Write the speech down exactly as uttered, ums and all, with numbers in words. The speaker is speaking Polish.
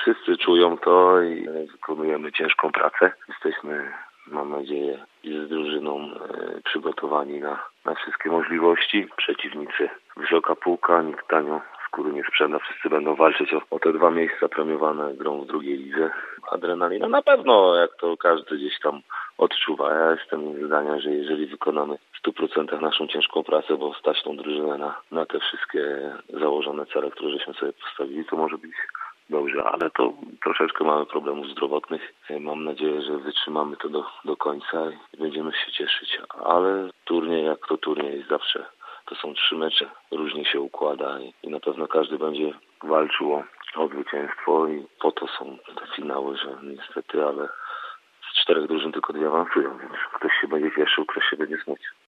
wszyscy czują to i wykonujemy ciężką pracę. Jesteśmy, mam nadzieję, z drużyną przygotowani na, na wszystkie możliwości. Przeciwnicy wysoka półka, nikt tanio skóry nie sprzeda. Wszyscy będą walczyć o, o te dwa miejsca premiowane grą w drugiej lidze. Adrenalina na pewno, jak to każdy gdzieś tam odczuwa. Ja jestem zdania, że jeżeli wykonamy w stu procentach naszą ciężką pracę, bo stać tą drużynę na, na te wszystkie założone cele, które żeśmy sobie postawili, to może być dobrze, ale to troszeczkę mamy problemów zdrowotnych. Mam nadzieję, że wytrzymamy to do, do końca i będziemy się cieszyć. Ale turniej jak to turniej zawsze. To są trzy mecze, różnie się układa i, i na pewno każdy będzie walczył o, o zwycięstwo i po to są te finały, że niestety, ale z czterech drużyn tylko dwie awansują, więc ktoś się będzie cieszył, ktoś się będzie smucił.